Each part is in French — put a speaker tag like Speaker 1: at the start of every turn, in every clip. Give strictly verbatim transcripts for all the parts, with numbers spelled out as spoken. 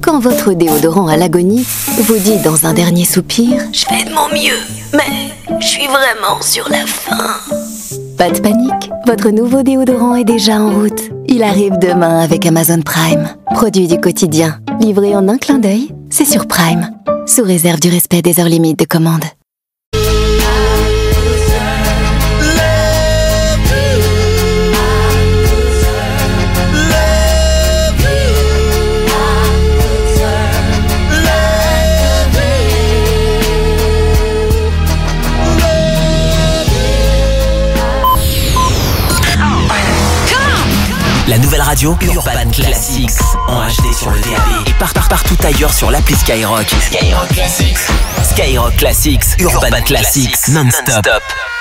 Speaker 1: Quand votre déodorant à l'agonie vous dit dans un dernier soupir « Je fais de mon mieux, mais je suis vraiment sur la fin ». Pas de panique, votre nouveau déodorant est déjà en route. Il arrive demain avec Amazon Prime. Produit du quotidien, livré en un clin d'œil, c'est sur Prime. Sous réserve du respect des heures limites de commande.
Speaker 2: La nouvelle radio Urban Classics en H D sur le D A B et partout, partout ailleurs sur l'appli Skyrock. Skyrock Classics. Skyrock Classics, Urban, Urban Classics, Classics non-stop. non-stop.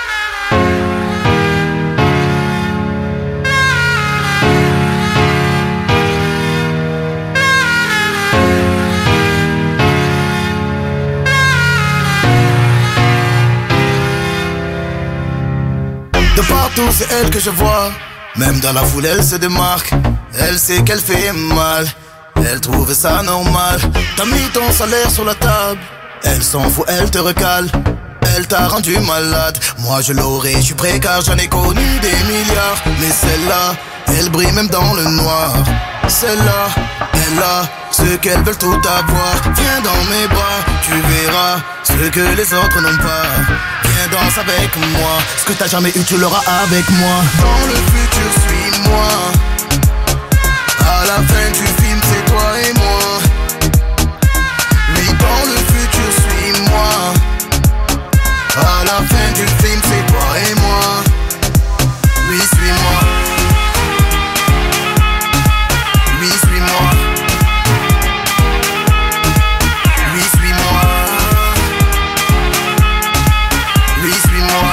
Speaker 3: De partout, c'est elle que je vois. Même dans la foule, elle se démarque. Elle sait qu'elle fait mal. Elle trouve ça normal. T'as mis ton salaire sur la table. Elle s'en fout, elle te recale. Elle t'a rendu malade. Moi je l'aurais, je suis prêt car j'en ai connu des milliards. Mais celle-là, elle brille même dans le noir. Celle-là, elle a ce qu'elles veulent tout avoir. Viens dans mes bras, tu verras ce que les autres n'ont pas. Viens danse avec moi. Ce que t'as jamais eu, tu l'auras avec moi. Dans le futur, suis-moi. À la fin du film, c'est toi et moi. Oui, dans le futur, suis-moi. À la fin du film, c'est toi et moi. Oui, suis-moi. Oui, suis-moi. Oui, suis-moi. Oui, suis-moi.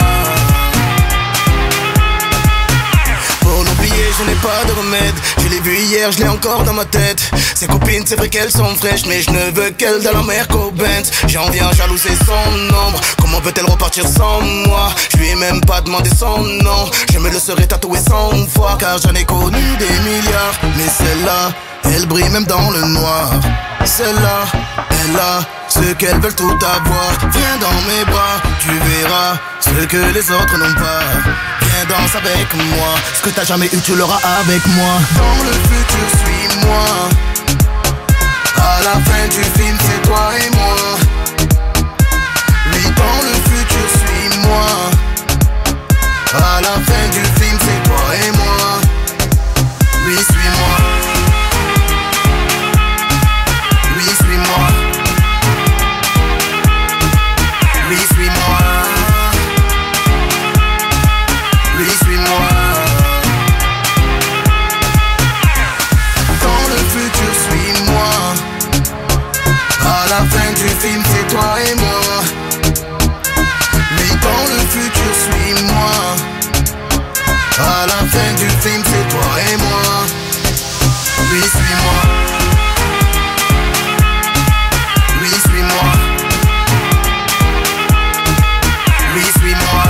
Speaker 3: Pour l'oublier, je n'ai pas de remède. Je l'ai vu hier, je l'ai encore dans ma tête. Ses copines, c'est vrai qu'elles sont fraîches, mais je ne veux qu'elle dans la mer qu'au Benz. J'en viens jalouser son ombre. Comment peut-elle repartir sans moi? Je lui ai même pas demandé son nom. Je me le serais tatoué cent fois, car j'en ai connu des milliards. Mais celle-là, elle brille même dans le noir. Celle-là, elle a ce qu'elles veulent tout avoir. Viens dans mes bras, tu verras ce que les autres n'ont pas. Viens danse avec moi. Ce que t'as jamais eu, tu l'auras avec moi. Dans le futur, suis-moi. À la fin du film, c'est toi et moi. Oui, dans le futur, suis-moi. À la fin du film, c'est toi et moi. Oui, suis-moi. Oui, suis-moi. Oui, suis-moi. Oui, suis-moi. Dans le futur, suis-moi. À la fin du film, c'est toi et moi. Oui, dans le futur, suis-moi. À la fin du film, c'est toi et moi. Oui, suis-moi. Oui, suis-moi. Oui, suis-moi.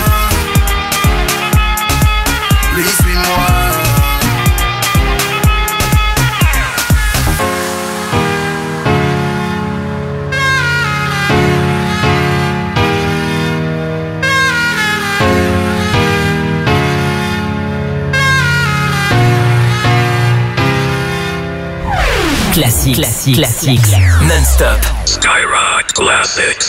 Speaker 3: Oui, suis-moi.
Speaker 2: Classique, classique, classique, non-stop.
Speaker 4: Skyrock Classics.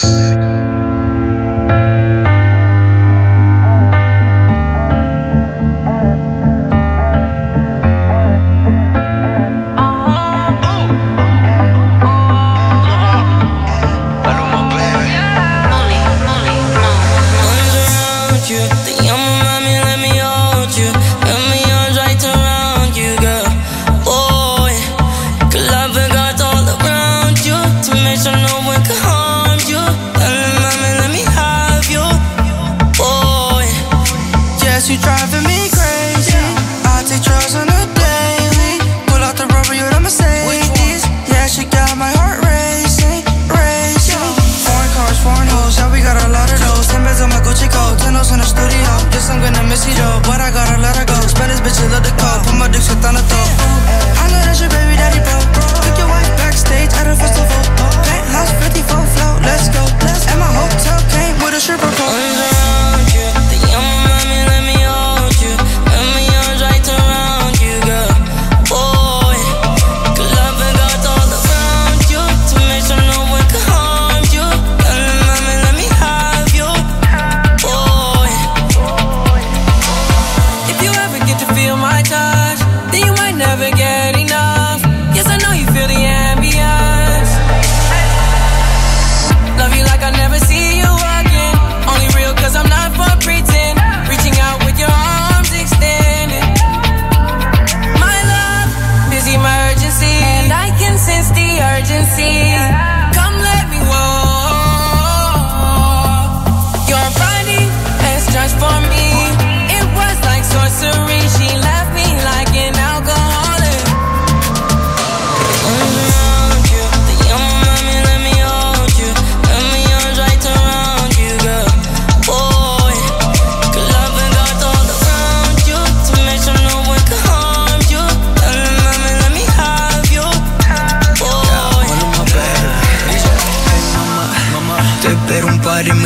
Speaker 5: Bitch, love the call, put my dick shit on the throat. I know that's your baby daddy, bro. Took your wife backstage.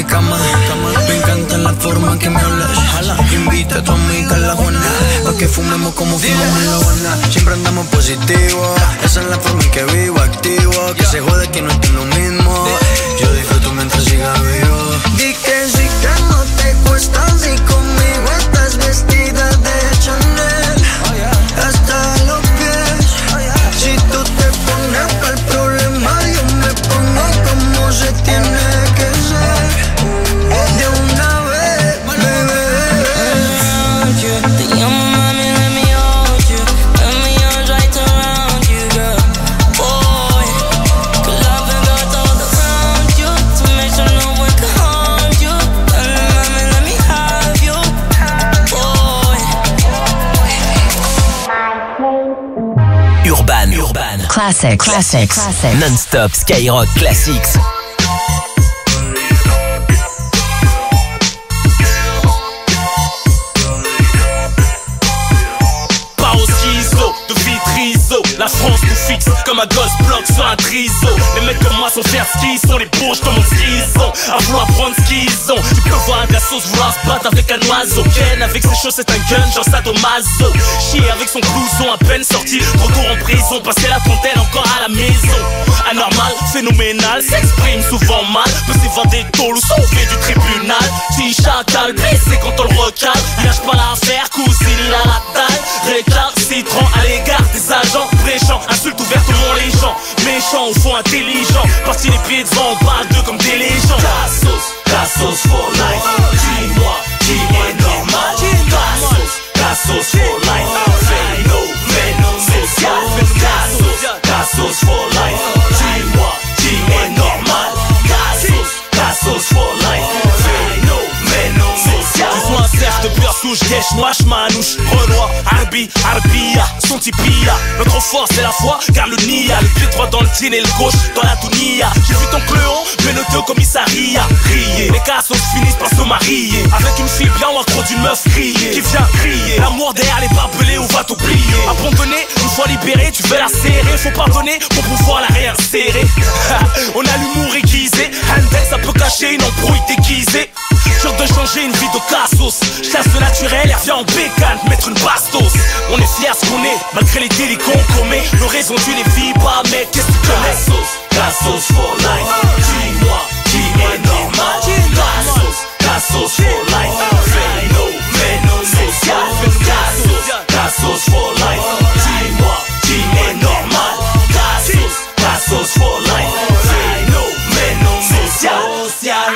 Speaker 5: cama. Me encanta la forma que me hablas. Invita a tu amiga a la Juana pa' que fumemos como fumamos en la Habana. Siempre andamos positivo, esa es la forma en que vivo, activo. Que se jode que no estoy lo mismo. Yo disfruto mientras siga vivo. Di que sí que no te cuesta si conmigo estás vestida de Chanel hasta los pies. Si tú te pones pa'l problema, yo me pongo como se tiene que ser. De una vez, bebé.
Speaker 6: Te llamo mami, let me hold you. Let me arms right around you, girl. Boy, good love and go all around you to make sure no one can harm you. Tell me mami, let me have you, boy.
Speaker 2: Urban, Urban,
Speaker 1: Classic, classic, classic.
Speaker 2: Non-stop Skyrock Classics.
Speaker 7: Pas au schizo, de vitrizo. La France nous fixe comme un gosse bloc sur un triso. Les mecs comme moi sont faire ce qu'ils sont. Les bourges comme ce qu'ils ont, à vouloir prendre ce qu'ils ont. Tu peux voir un gars sauce vouloir se battre avec un oiseau. Ken avec ses choses c'est un gun genre sadomaso. Chier avec son blouson à peine sorti. Retour en prison, passer la trentaine encore à la maison. Anormal, phénoménal, s'exprime souvent mal. Peut s'évader tôt ou sauver du tribunal. Si chacal blessé quand on le recale. Il lâche pas l'affaire, cousine il a la taille. Récalcitrant à l'égard des agents. Bréchant, insulte ouvertement les gens. Méchant au fond intelligent. Parti les pieds devant, on parle d'eux comme des légendes. Cassos, Cassos for life. Dis-moi, qui est normal. Cassos, Cassos for life. Phénomène social. Cassos, Cassos for life. Dis-moi, qui est normal. Cassos, Cassos for life. Phénomène social. Dis-moi un cerf de beurre souche, gèche, noix, manouche, renoir, arbi, arbia, son tipia. Notre force c'est la foi, car le nia. Le pied droit dans le tien et le gauche dans la dounia. J'ai vu ton cléon, mais noté au commissariat. Rier, les cassos finissent par se marier. Avec une fille bien ou accro d'une meuf crier. Qui vient crier, l'amour derrière les barbelés, on va t'oublier. Abandonné, une fois libéré, tu veux la serrer. Faut pardonner pour pouvoir la réinsérer. On a l'humour aiguisé, Handel ça peut cacher une embrouille déguisée. Sûr de changer une vie de cassos. Chasse le naturel, elle revient en bécane, mettre une bastos. On est fiers ce qu'on est, malgré les délits qu'on commet. Nos raisons tu les vis pas, mais qu'est-ce que tu connais? Cassos, Cassos for life. Dis-moi, qui est normal? Cassos, Cassos for life. Phénomène social. Cassos, Cassos for life. Dis-moi, qui est normal? Cassos, Cassos for life. Phénomène social.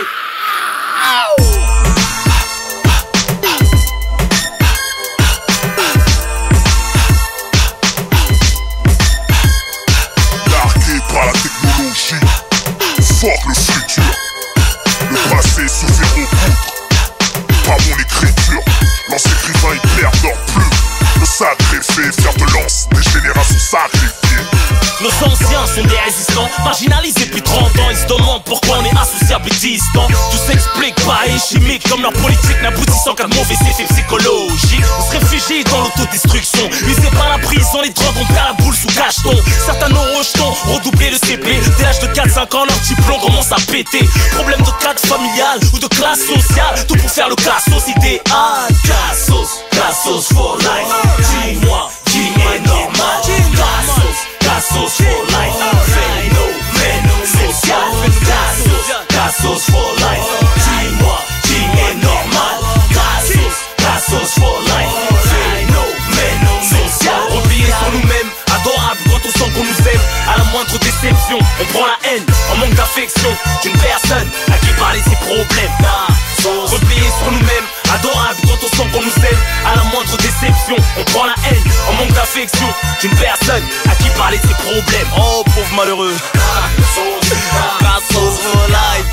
Speaker 8: Par la technologie, fuck le futur. Le passé suffit au poutres. Pas mon écriture, l'ancien écrivain il perdure plus. Le sacré fait faire de lance des générations sacrifiées.
Speaker 7: Nos anciens sont des résistants, marginalisés depuis trente ans. Ils se demandent pourquoi on est associables et distants. Tout s'explique par et chimique, comme leur politique n'aboutissant qu'à de mauvais effets psychologiques. On se réfugie dans l'autodestruction, usés par la prison, les drogues, on perd la boule sous cacheton. Certains nos rejetons, redoubler le C P. Dès l'âge de quatre cinq ans, leur diplôme commence à péter. Problème de cadre familial ou de classe sociale, tout pour faire le cassos idéal. Cassos, Cassos for life. Dis-moi, qui est normal? Cassos, Cassos for life. Phénomène social. Cassos, Cassos for life. Dis-moi, qui est normal? Cassos, Cassos for life. Phénomène social. Repliés sur nous-mêmes, adorables quand on sent qu'on nous aime. À la moindre déception, on prend la haine en manque d'affection d'une personne à qui parler ses problèmes. Repliés sur nous-mêmes, adorables quand on sent qu'on nous aime. À la moindre déception, on prend la haine en manque d'affection d'une personne à qui parler ses problèmes. Oh pauvre malheureux. Cassos for life.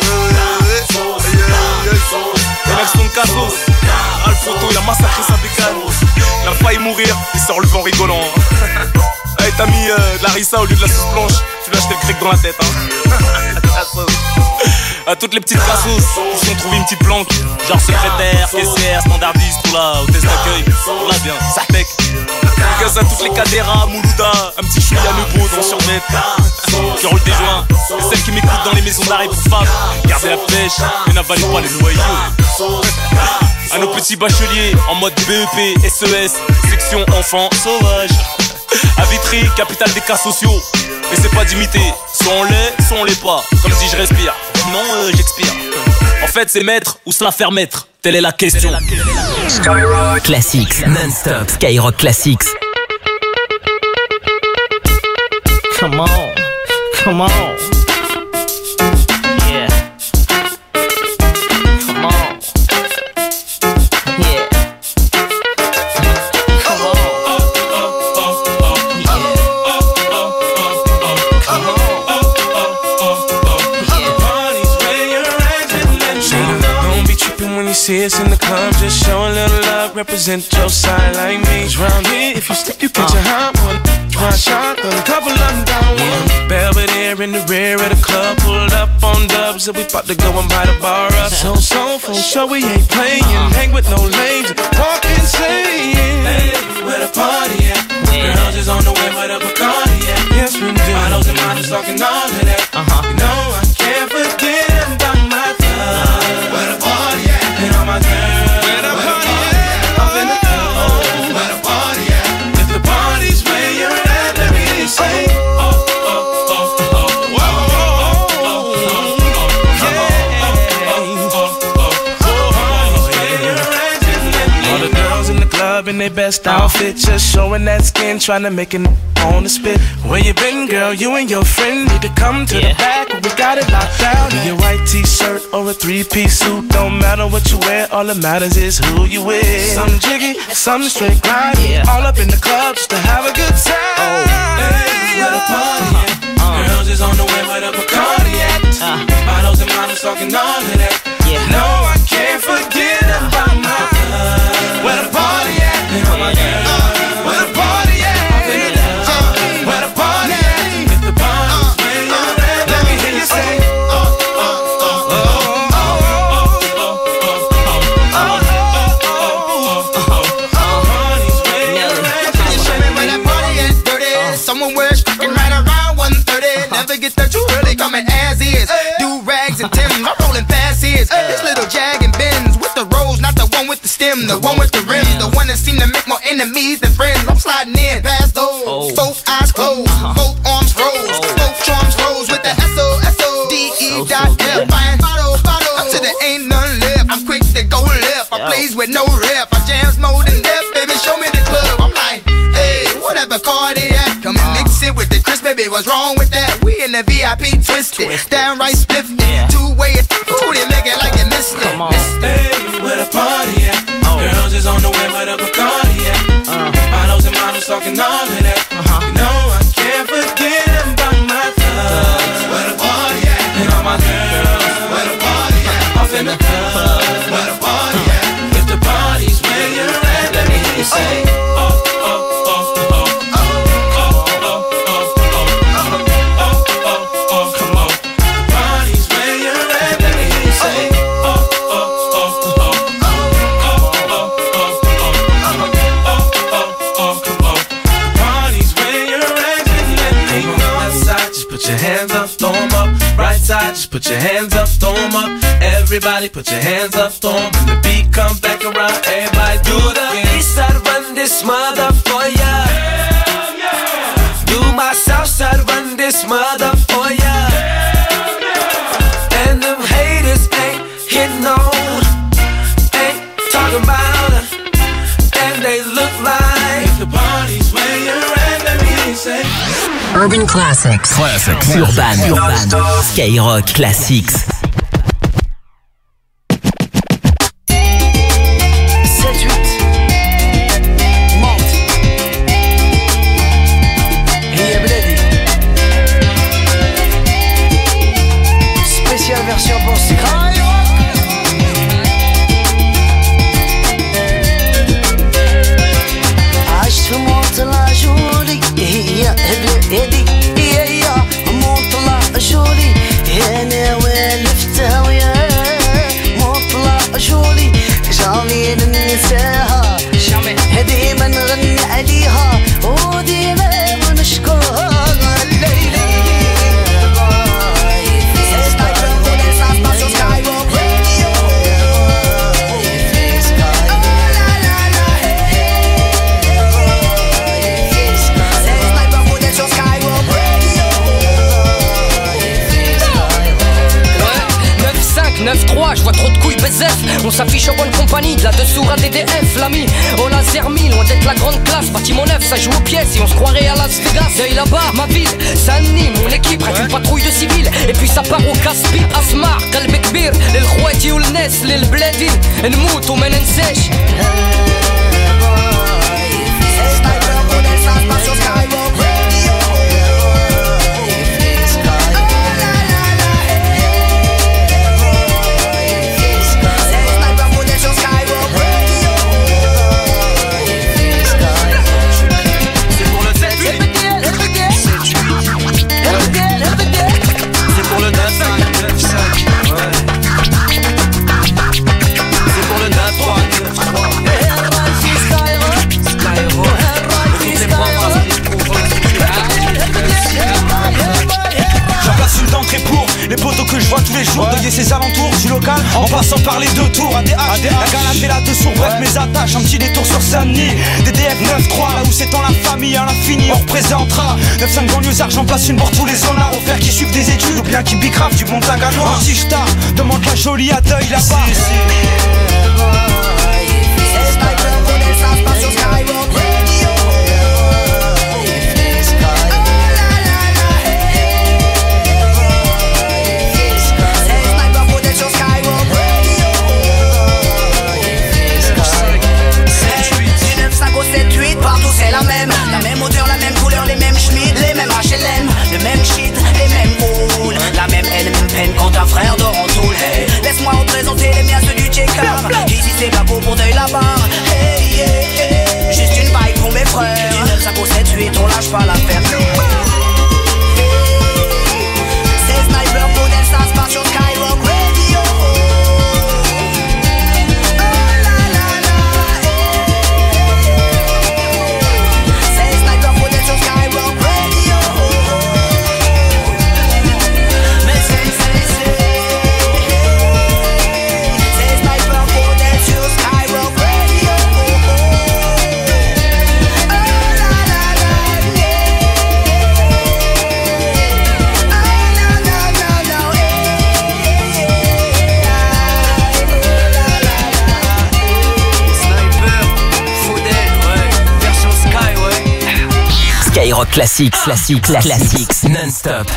Speaker 7: Les mecs sont de Cassos. Ah, le photo il a massacré sa bécane. Il a failli mourir, il s'est relevé en rigolant. Hey, t'as mis euh, de la rissa au lieu de la sauce blanche. Tu lui as acheté le grec dans la tête hein. À toutes les petites cassos qui se sont trouvées une petite planque. Genre secrétaire, caissière, standardiste, tout là, hôtesse d'accueil. Tout là bien, Sartec. Dédicace à toutes les Cadera, Moulouda. Un petit chouïa Nebo dans le survêt qui roule des joints. Et celles qui m'écoutent dans les les maisons d'arrêt pour femmes. Gardez la pêche, mais n'avalez pas les noyaux. À nos petits bacheliers en mode B E P, S E S, section enfants sauvages. À Vitry, capitale des cas sociaux. Mais c'est pas d'imiter, soit on l'est, soit on l'est pas. Comme si je respire, non euh, j'expire. En fait c'est maître ou se la faire mettre. Telle est la question.
Speaker 2: Skyrock Classics, non-stop Skyrock Classics.
Speaker 9: Come on, come on. Yeah. Come on. Yeah. Come on. Yeah. Come on.
Speaker 10: Don't be tripping when you see us in the club. Just show a little love, represent your side like me. 'Cause round here, if you slip, you catch a hot one. One shot, then a couple of them down one. Belvedere in the rear of the club, pulled up on dubs, and we about to go and buy the bar up. So, so, for sure we ain't playing. Hang with no lames, walk insane. Hey, where the party at? Girls is on the way, where the Bacardi at? Yes, we do. Bottles and models talking all of that. Uh-huh. You know I can't forget about my thug. Where the party at? And all my girls. Where the party at? Up in the club. Where the party at? If the party's where you're at, let me say. Oh, oh, oh, oh, oh, oh, oh, yeah. All the girls in the club in their best outfit, just showing that skin, trying to make it on the spit. Where you been, girl? You and your friend need to come to yeah. the back. We got it locked down. In your white t-shirt or a three-piece suit, don't matter what you wear. All that matters is who you with. Some jiggy, some straight grind. Yeah. All up in the club just to have a good time. Oh. Hey, where the party at? Uh. Girls is on the way, where the Bacardi at? Uh. Bottles and models talking all of that. Yeah. No, I can't forget about my love. Where the party at? And all my girls. Uh. Where the party at? Where the party at? If the party's where you're at, let me hear you say. Oh, oh, oh, oh, oh, oh, party's where you're at.
Speaker 3: Can you show me where that party at? Dirty. Somewhere sticking right around one thirty. Never get that you really coming as is. Do rags and Timbs, I'm rolling past his. This little Jag and Benz with the rose, not the one with the stem, the one with the rims, the one that seem to make more enemies than friends. I'm sliding in past those. Oh. Both eyes closed, uh-huh. both arms rose, oh. both charms rose with the S O S O D E dot F. Buying bottle, bottle, up to the ain't none left. I'm quick to go left. I plays with no rep. I jams more than death, baby. Show me the club. I'm like, hey, whatever car they at. Come and mix it with the Chris, baby. What's wrong with that? We in the V I P twisted, twisted. Downright spliffed. Yeah. Two way, two they make it like you missed it. Come on.
Speaker 10: Hey, where the party at? Oh. Girls is on the way, where the Bacardi at? Uh. Bottles and models talking all of that. Uh-huh. You know I can't forget about my thugs. Where the party at? And all my girls. Where the party at? Off in the club. Where the party at? If the party's where you're at, let me hear you say. Oh, oh, oh, oh, oh, oh, oh, oh, oh, oh, oh, come on. The party's where you're at, let me hear you say. Oh, oh, oh, oh, oh, oh, oh, oh, come on. The party's where you're at, let me know. Left side, just put your hands up, throw 'em up. Right side, just put your hands up, throw 'em up. Everybody put your hands up, throw 'em. When the beat comes back around, everybody do the east side, run this mother for ya. Hell yeah. Do my south side, run this mother for ya. Hell yeah. And them haters ain't hitting on, ain't talking about her, and they look like if the party's where you're at, let me say.
Speaker 2: Urban Classics. Classics. Urban. Urban. Skyrock Classics.
Speaker 11: Monte lá, Julie, and pas, je vois trop de couilles B Z F. On s'affiche en bonne compagnie, de là-dessous un D D F. L'ami, au laser mille, loin d'être la grande classe. Bâtiment neuf, ça joue aux pièces et on se croirait à Las Vegas. Deuil là-bas, ma ville, Saint-Denis, mon équipe reste une patrouille de civils. Et puis ça part au casse-pipe, Asmar, Kalbek Bir, l'El Khouati ou le Nes, l'El Bledin, Nmout ou Menen Sech.
Speaker 12: Les poteaux que je vois tous les jours, ouais. Deuiller ses alentours, du local, en passant par les deux tours, A D H, A D H. La galade et la deux sourds, bref mes attaches, un petit détour sur Saint-Denis. D D F neuf trois, là où s'étend la famille à l'infini, on représentera neuf cinq banlieusards, j'en place une pour tous les zonards. Au faire qui suivent des études, ou bien qui bicrafent du bon taganois. Anti-star, demande la jolie à deuil là-bas. Si, si.
Speaker 3: sept huit, partout c'est la même. La même odeur, la même couleur, les mêmes schmidt, les mêmes H L M, le même shit, les mêmes halls. La même haine, même peine quand un frère dort en tout. Hey, laisse-moi représenter les miens, ceux du check-up. Ici c'est Babo pour deuil là-bas. Hey, yeah, yeah. Juste une baille pour mes frères. dix-neuf, cinq, sept, huit, on lâche pas l'affaire. C'est Sniper, modèle, ça se passe sur Skyrock Radio.
Speaker 2: Skyrock Classics, classique, classics, non-stop.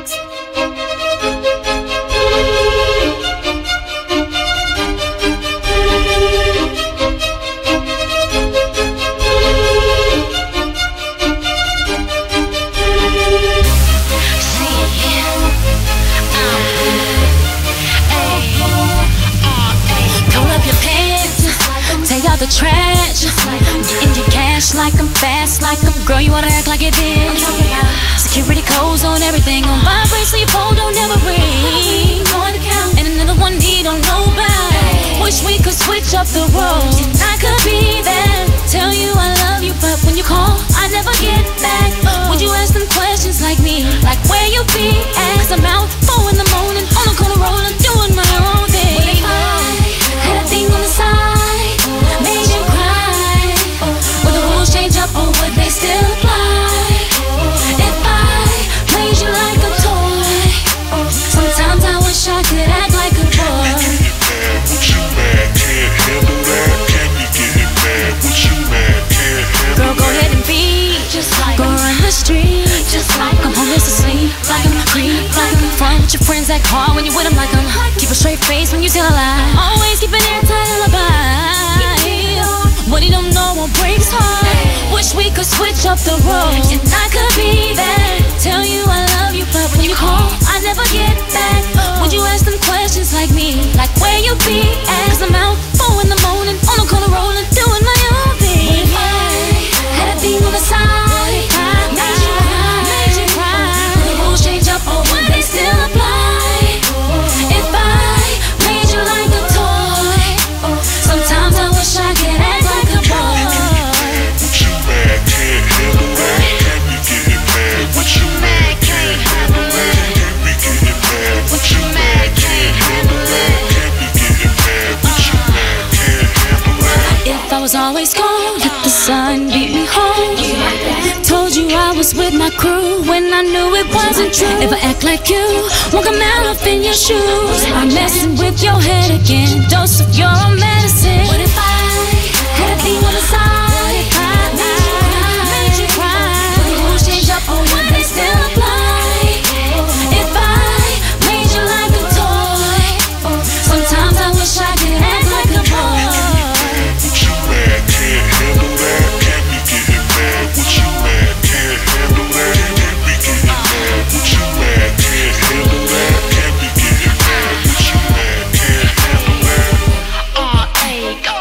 Speaker 13: The trash in your cash like I'm fast, like I'm girl. You wanna act like it is. Security codes on everything on vibrate, so your phone don't ever ring. And another one need on nobody. Wish we could switch up the roles. I could be there, tell you I love you, but when you call, I never get back. Would you ask them questions like me, like where you be at? Cause I'm out four in the morning on the corner rolling, doing my own thing. What if I had a thing on the side? Or would they still apply? If I played you like a toy, sometimes I wish I could act like a boy. What you mad, can't handle that? Can you get it mad? What you mad, can't handle Girl, go that? Ahead and be just like go run the street, just like I'm homeless asleep, like I'm a creep, like I'm front with your friends that call when you with them, like I'm keep a straight face when you tell a lie. Always keep an airtight alibi. What he don't know won't break his heart. Wish we could switch up the roles, and I could be there, tell you I love you, but when you call, I never get back. Would you ask them questions like me, like where you be at? Cause I'm out four in the morning on the corner rolling, doing my own thing. If I had a thing on the side, made you cry, made you cry. Would the rules change up or would they still apply? If I played you like a toy, sometimes I wish I could act like a boy. If I was always gone, let the sun beat me home. Told you I was with my my crew when I knew it wasn't true. If I act like you, won't come out up in your shoes. I'm messing with your head again, dose of your medicine. What if I had a thing on the side? If I made you cry, would the rules change up or would they still apply? If I made you like a toy, sometimes I wish I could act like a boy.
Speaker 8: What you mad, can't handle that? Can't be getting mad. What you mad, can't handle that? Can't be getting mad. What you mad, can't handle that? Can't be getting mad. What you mad, can't handle that?
Speaker 13: Uh, hey, go.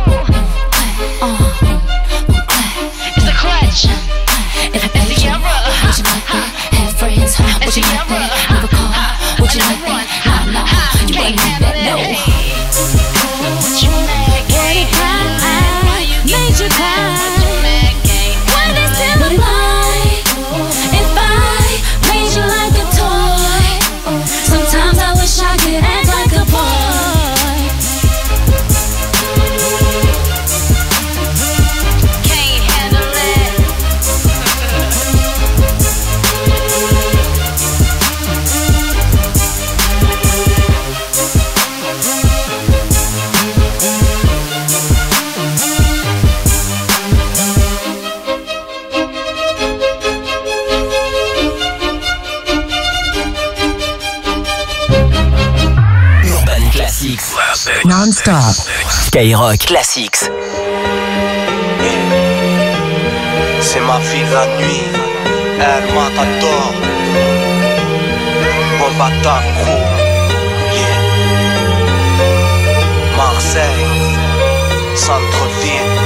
Speaker 13: It's a clutch. If I bet you, would you like that? Have friends, would you like that? Never call, would you like that? Nah, nah, you ain't have that, no. What you mad, can't handle? Made you cry. Would they still apply? If I made you like a toy, sometimes I wish I could act like a boy. Can't handle it.
Speaker 2: Urban Classics.
Speaker 14: Non-stop.
Speaker 2: Skyrock Classics.
Speaker 12: C'est ma vie la nuit, elle m'attend. Bon bâtard gros, yeah. Marseille, centre-ville,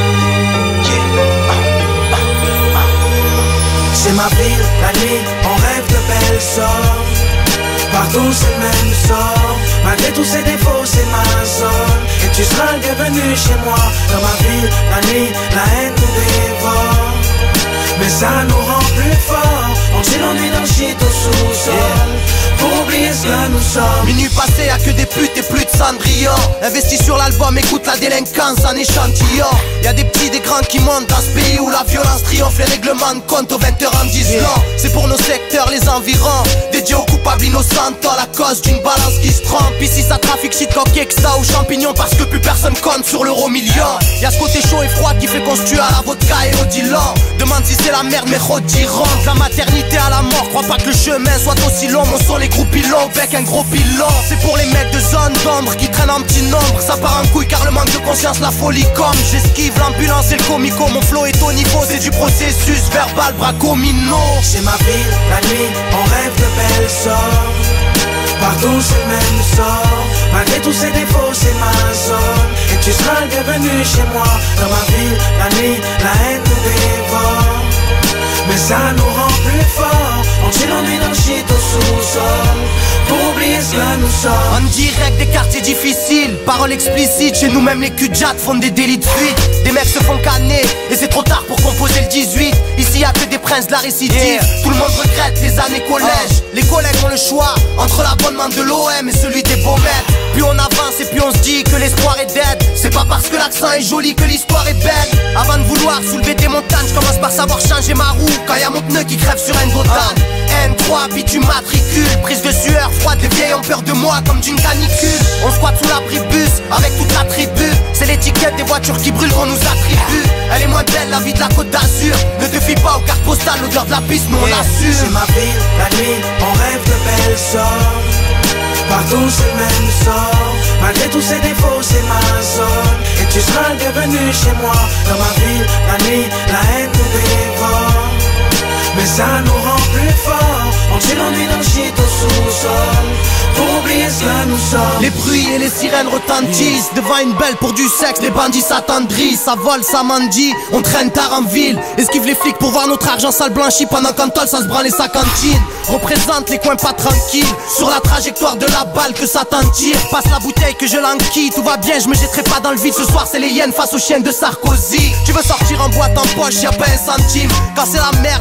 Speaker 12: yeah. Ah, ah, ah. C'est ma ville la nuit, on rêve de belles sorts. Partout c'est le même sort. Malgré tous ses défauts c'est ma zone. Et tu seras le bienvenu chez moi. Dans ma ville, la nuit, la haine nous dévore. Mais ça nous rend plus forts. On tire l'ennui dans le shit au sous-sol, yeah. Pour oublier ce que nous sommes.
Speaker 3: Minuit passé, y'a que des putes et plus de Cendrillon. Investis sur l'album, écoute la délinquance en échantillon. Y'a des petits, des grands qui montent dans ce pays où la violence triomphe. Les règlements de compte aux vingt heures en dix ans. C'est pour nos secteurs, les environs. Dédiés aux coupables innocents, à la cause d'une balance qui se trompe. Ici ça trafique shit coque, extra ou champignons. Parce que plus personne compte sur l'euro million. Y'a ce côté chaud et froid qui fait qu'on se tue à la vodka et au Dylan. Demande si c'est la merde mais rediront. De la maternité à la mort, crois pas que le chemin soit aussi long. Mon son les gros pilons avec un gros pilon. C'est pour les mecs de zone d'ombre qui traînent en petit nombre. Ça part en couille car le manque de conscience, la folie comme. J'esquive l'ambulance et le comico. Mon flow est au niveau, c'est du processus verbal bracomino.
Speaker 12: C'est ma ville, la nuit, on rêve de belles sorts. Partout c'est le même sort. Malgré tous ses défauts c'est ma zone. Et tu seras le bienvenu chez moi. Dans ma ville, la nuit, la haine nous dévore. Mais ça nous rend plus forts. On tire l'ennui dans le shit au sous-sol. Pour oublier ce que nous sommes.
Speaker 3: En direct des quartiers difficiles, paroles explicites. Chez nous même les cul-de-jatte font des délits de fuite. Des mecs se font canner et c'est trop tard pour composer le dix-huit. Ici y'a que des princes de la récidive, yeah. Tout le monde regrette les années collège, oh. Les collègues ont le choix entre l'abonnement de l'O M et celui des beaux mecs. Plus on avance et puis on se dit que l'espoir est dead. C'est pas parce que l'accent est joli que l'histoire est belle. Avant de vouloir soulever des montagnes, je commence par savoir changer ma roue. Quand y'a mon pneu qui crève sur un dotane, oh. N trois, puis tu matricules. Prise de sueur froide, les vieilles ont peur de moi comme d'une canicule. On squatte sous l'abribus avec toute la tribu. C'est l'étiquette des voitures qui brûlent qu'on nous attribue. Elle est moins belle la vie de la Côte d'Azur. Ne te fie pas aux cartes postales, l'odeur de la piste, nous on assure.
Speaker 12: C'est ma ville, la nuit, on rêve de belles sorts. Partout c'est le même sort. Malgré tous ses défauts c'est ma zone. Et tu seras le bienvenu chez moi. Dans ma ville, la nuit, la haine nous dévore. Mais ça nous rend plus forts. On tire l'ennui dans le shit au sous-sol. Pour oublier ce que nous sommes.
Speaker 3: Les bruits et les sirènes retentissent. Devant une belle pour du sexe, les bandits s'attendrissent. Ça vole, ça mendie, on traîne tard en ville. Esquive les flics pour voir notre argent sale blanchi. Pendant qu'en tôle ça se branle et sa cantine. Représente les coins pas tranquilles. Sur la trajectoire de la balle que ça t'en tire. Passe la bouteille que je l'enquille. Tout va bien, je me jetterai pas dans le vide. Ce soir c'est les hyènes face aux chiennes de Sarkozy. Tu veux sortir en boîte en poche, y'a pas un centime. Quand c'est la merde, faut appeler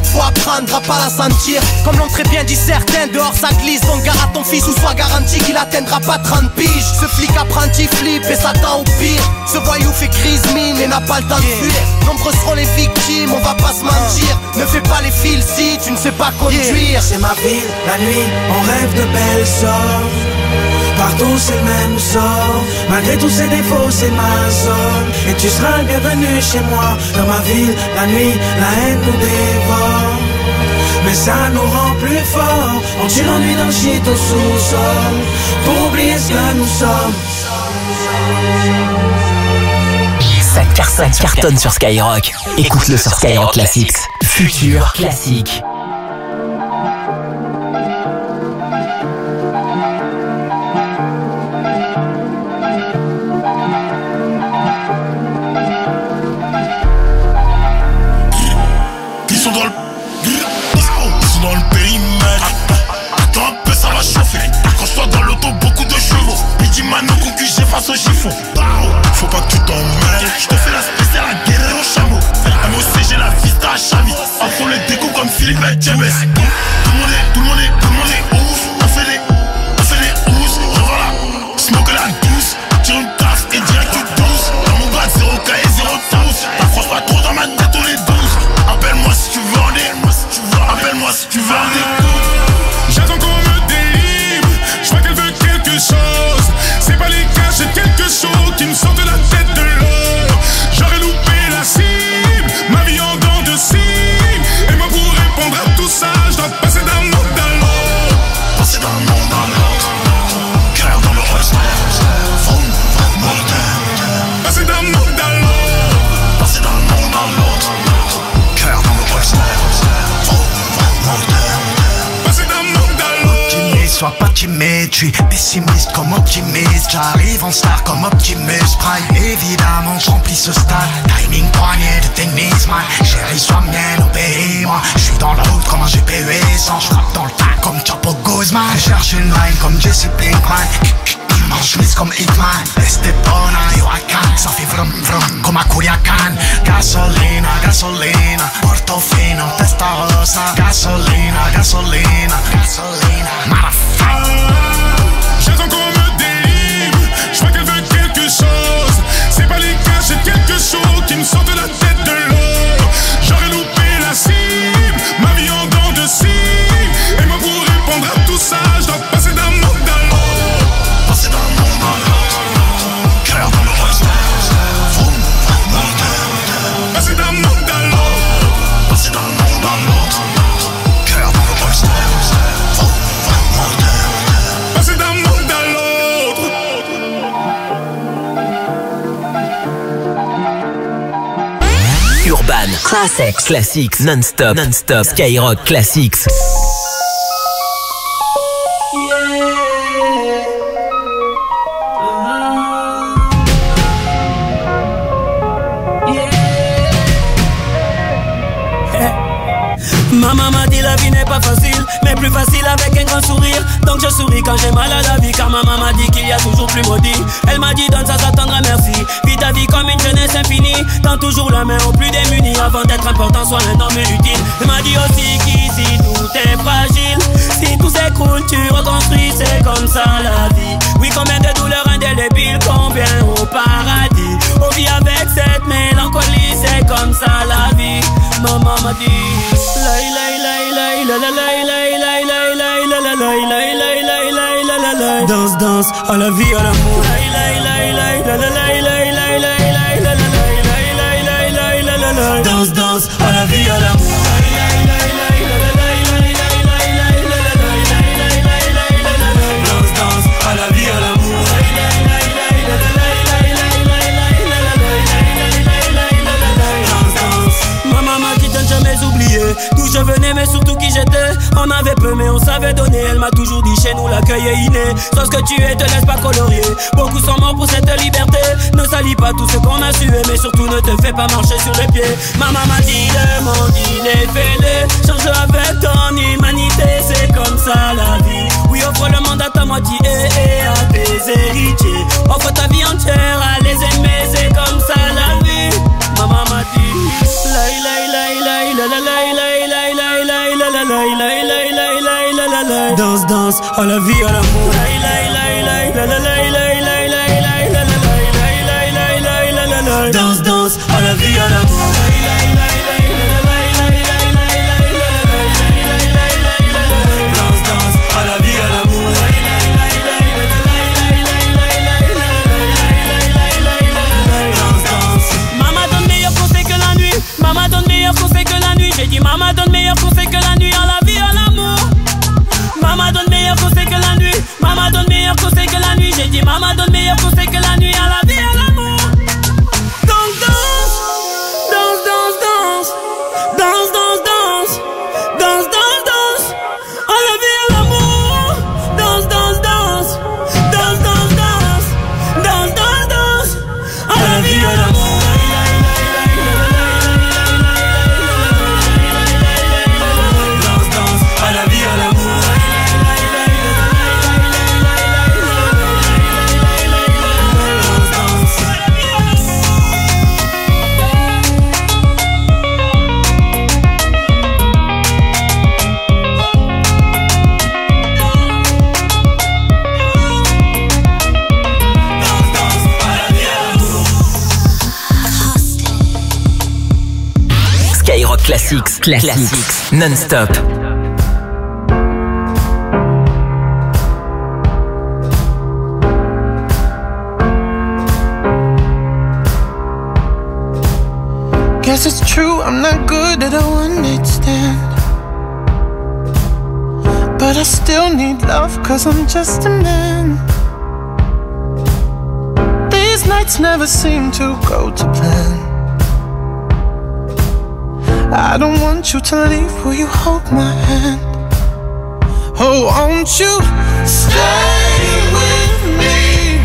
Speaker 14: rendra pas la sentir. Comme l'ont très bien dit certains, dehors ça glisse. Donc gare à ton fils ou sois garanti qu'il atteindra pas trente piges. Ce flic apprenti flippe et s'attend au pire. Ce voyou fait crise mine et n'a pas le temps de fuir. Nombreux seront les victimes, on va pas se mentir. Ne fais pas les fils si tu ne sais pas conduire.
Speaker 15: Yeah. C'est ma ville, la nuit, on rêve de belles sorts. Partout c'est le même sort. Malgré tous ces défauts c'est ma zone. Et tu seras le bienvenu chez moi. Dans ma ville, la nuit, la haine nous dévore. Mais ça nous rend plus forts. On tue l'ennui dans le shit au sous-sol pour oublier ce que nous sommes.
Speaker 2: Ça cartonne, ça cartonne sur Skyrock. Écoute-le sur Skyrock Classics. Futur classique.
Speaker 8: Ils sont dans le... Ils sont dans le périmètre. Attends un peu, ça va chauffer. Accroche-toi dans l'auto, beaucoup de chevaux. Midi mano, concu, j'ai face au chiffon. Faut pas que tu t'emmêles. Je te fais la spéciale, la guerre au chameau. M O C, j'ai la vista à Chavi. En fond les décos comme Philippe et James. Tout le monde est, tout le monde est, tout le monde est ouf. On fait des, on fait des housses. Revoilà, smoke la douce. Tire une taf et direct tu douce. Dans mon bras, zéro K et zéro tous. T'accroches pas trop dans ma tête, on est douze. Appelle-moi si tu veux en écoute. Appelle-moi si tu veux en écoute.
Speaker 16: J'attends qu'on me délivre. Je vois qu'elle veut quelque chose. C'est pas les cas, j'ai quelque chose qui me sort de la tête de l'eau. J'aurais loupé la cible, ma vie en dents de cible. Et moi pour répondre à tout ça, je dois passer d'un monde à l'autre.
Speaker 8: Passer d'un monde à l'autre. Cœur dans le holster. Vroom, vroom, mortel.
Speaker 16: Passer d'un monde à l'autre.
Speaker 8: Passer d'un monde à l'autre. Cœur dans le holster. Vroom, vroom, mortel.
Speaker 16: Passer d'un monde à l'autre.
Speaker 15: Optimiste, sois pas timide, je suis pessimiste comme optimiste. J'arrive en star comme Optimus Prime. Évidemment, je remplis ce stade. Timing poignet de tennis, man. Chérie, sois mienne, obéis-moi. Je suis dans la route comme un G P U sans. Je frappe dans le tas comme Chapo Guzman. Je cherche une line comme Jesse Pinkman. Mange chemise comme Hitman. Estepona, yo acá. Ça fait vrum vrum comme à Culiacan. Gasolina, gasolina. Portofino, testarossa. Gasolina, gasolina, gasolina. Motherfucker.
Speaker 16: J'attends qu'on me délivre. Je vois qu'elle veut quelque chose. C'est pas les cas, j'ai quelque chose qui me sort de la tête de l'eau. J'aurais loupé la cible, ma vie en dents de cible. Et moi pour répondre à tout ça, je dois passer d'un monde à l'autre.
Speaker 8: Passer d'un monde à l'autre. Cœur dans le holster. Vroom, vroom, mortel.
Speaker 16: Passer d'un monde à l'autre.
Speaker 8: Passer d'un monde à l'autre. Cœur dans le holster. Vroom, vroom, mortel.
Speaker 16: Passer d'un monde à l'autre.
Speaker 2: Urban Classics. Classics non-stop. Non-stop. Skyrock Classics.
Speaker 6: Maman m'a dit la vie n'est pas facile, mais plus facile avec un grand sourire. Donc je souris quand j'ai mal à la vie, car maman m'a dit qu'il y a toujours plus maudit. Elle m'a dit donne ça, ça t'attendra, merci. Vis ta vie comme une jeunesse infinie. Tends toujours la main aux plus démunis. Avant d'être important, sois un homme utile. Elle m'a dit aussi qu'ici tout est fragile. Si tout s'écroule, tu reconstruis, c'est comme ça la vie. Oui, combien de douleurs indélébiles, combien au paradis. On vit avec cette mélancolie, c'est comme ça la vie. Maman m'a dit danse, danse, à la vie, à l'amour. Danse, danse, à la vie, à l'amour. Danse, danse, à la vie, à l'amour. Maman m'a dit de ne jamais oublier d'où je venais, mais surtout qui j'étais. On avait peu mais on savait donner. Elle m'a toujours dit chez nous l'accueil est inné. Sois ce que tu es, te laisse pas colorier. Beaucoup sont morts pour cette liberté. Ne salis pas tout ce qu'on a sué, mais surtout ne te fais pas marcher sur les pieds. Maman m'a dit le monde il est fêlé. Change avec ton humanité, c'est comme ça la vie. Oui, offre le monde à ta moitié et à tes héritiers. Offre ta vie entière à les aimer, c'est comme ça la vie. Maman m'a dit la la la la la la la la la la la.
Speaker 17: Danse, danse, à la vie, à l'amour. Danse, danse, à la vie, à l'amour. Danse, danse, à la vie, à l'amour. Danse, danse.
Speaker 18: Maman donne meilleur conseil que la nuit. Maman donne meilleur conseil que la nuit. J'ai dit maman donne meilleur conseil que la nuit. À la vie, à l'amour. Maman donne meilleur conseil que la nuit. Maman donne meilleur conseil que la nuit. J'ai dit maman donne meilleur conseil que la nuit. À la vie, à l'amour. Danse, danse, danse, danse, danse, danse, danse, danse, danse, danse, danse. À la vie, à l'amour. Danse, danse, danse, danse, danse, danse, danse, danse, danse. À la vie, à l'amour.
Speaker 2: Skyrock Classics, Classics, non-stop.
Speaker 19: Guess it's true, I'm not good at a one-night stand, but I still need love, cause I'm just a man. These nights never seem to go to plan. I don't want you to leave, will you hold my hand? Oh, won't you stay with me?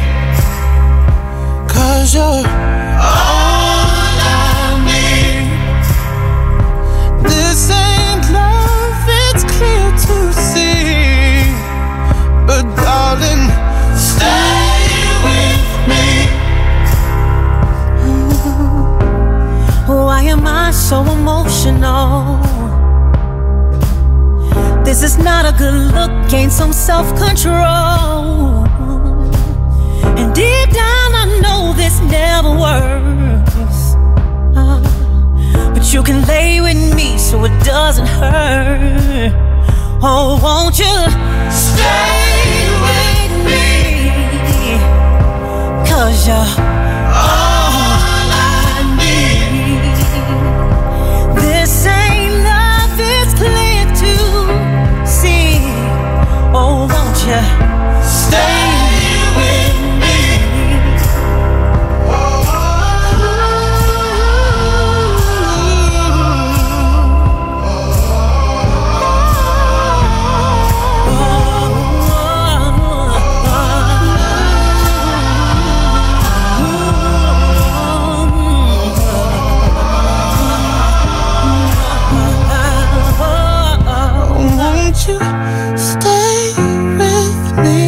Speaker 19: Cause you're all I need. This ain't love, it's clear to see, but darling, stay with me.
Speaker 20: Why am I so emotional? This is not a good look, gain some self-control. And deep down I know this never works, uh, but you can lay with me so it doesn't hurt. Oh, won't you stay with me? Cause you're all this ain't love, it's clear to see. Oh, won't you stay with me?
Speaker 19: Stay with me,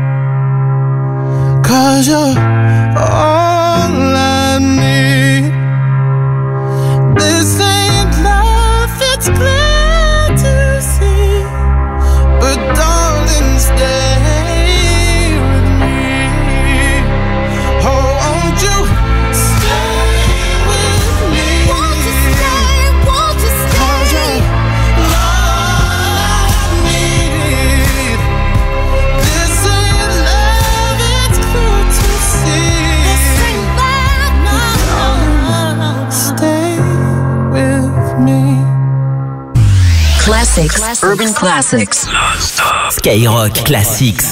Speaker 19: cause you're all I need. This ain't love, it's clear to see, but darling, stay with me. Oh, won't you stay with me? Won't you stay, won't you stay? Cause you're
Speaker 2: Classics, Urban Classics. Skyrock Classics.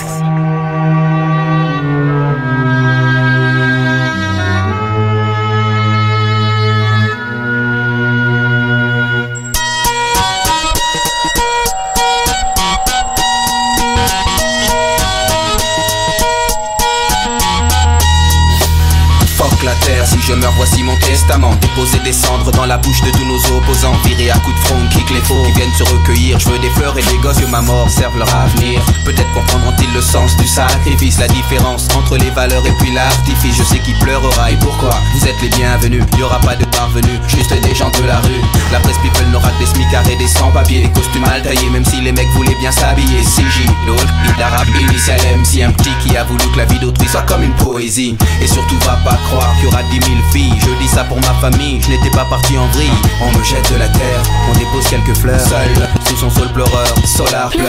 Speaker 21: Si je meurs, voici mon testament. Déposer des cendres dans la bouche de tous nos opposants. Virer à coups de front, kick les faux qui viennent se recueillir. Je veux des fleurs et des gosses, que ma mort serve leur avenir. Peut-être comprendront-ils le sens du sacrifice. La différence entre les valeurs et puis l'artifice. Je sais qui pleurera et pourquoi. Vous êtes les bienvenus, y'aura pas de parvenus, juste des gens de la rue. La presse people n'aura que des smicards et des sans-papiers, des costumes mal taillés, même si les mecs voulaient bien s'habiller. C J, le Hulk, beat d'arabe, initial M C, un petit qui a voulu que la vie d'autrui soit comme une poésie. Et surtout va pas croire qu'il y aura dix mille filles. Je dis ça pour ma famille, je n'étais pas parti en vrille. On me jette de la terre, on dépose quelques fleurs. Seul, sous son sol pleureur, Solar pleure.